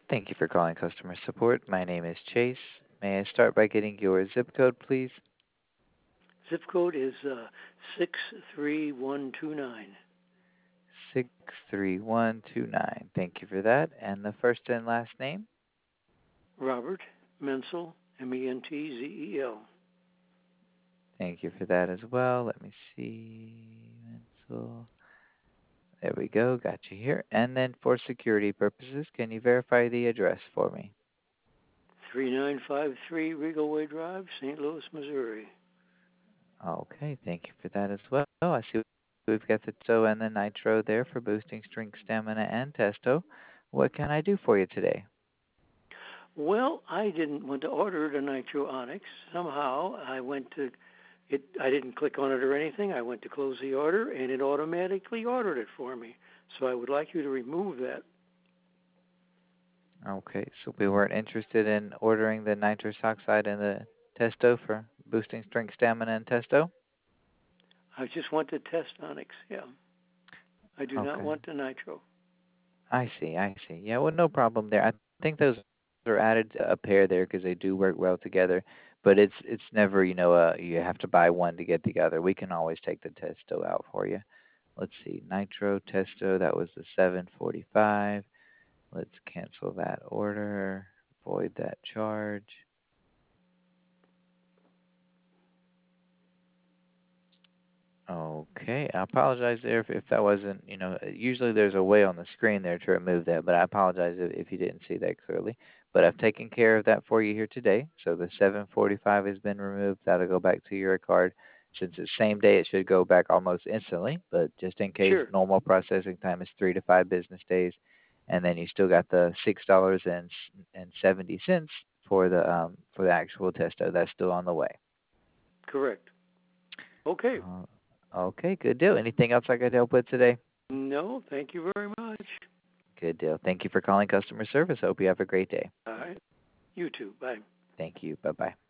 Thank you for calling customer support. My name is Chase. May I start by getting your zip code, please? Zip code is 63129. 63129. Thank you for that. And the first and last name? Robert Menzel, Mentel. Thank you for that as well. Let me see. Mental. There we go. Got you here. And then for security purposes, can you verify the address for me? 3953 Regal Way Drive, St. Louis, Missouri. Okay, thank you for that as well. I see we've got the TO and the Nitro there for boosting strength, stamina, and testo. What can I do for you today? Well, I didn't want to order the Nitro Onyx. Somehow I went to it. I didn't click on it or anything. I went to close the order, and it automatically ordered it for me. So I would like you to remove that. Okay, so we weren't interested in ordering the nitrous oxide and the testo for boosting strength, stamina, and testo? I just want the test Onyx. Yeah, I do not Okay, want the Nitro. I see. Yeah, well, no problem there. I think those are added a pair there because they do work well together. But it's never, you have to buy one to get the other. We can always take the testo out for you. Let's see, nitro testo. That was the 745. Let's cancel that order. Void that charge. Okay, I apologize there if that wasn't, usually there's a way on the screen there to remove that, but I apologize if you didn't see that clearly. But I've taken care of that for you here today. So the 745 has been removed. That'll go back to your card. Since it's same day, it should go back almost instantly. But just in case, Sure. normal processing time is 3 to 5 business days, and then you still got the $6.70 for the actual testo. That's still on the way. Correct. Okay. Uh, okay, good deal. Anything else I could help with today? No, thank you very much. Good deal. Thank you for calling customer service. Hope you have a great day. All right. You too. Bye. Thank you. Bye bye.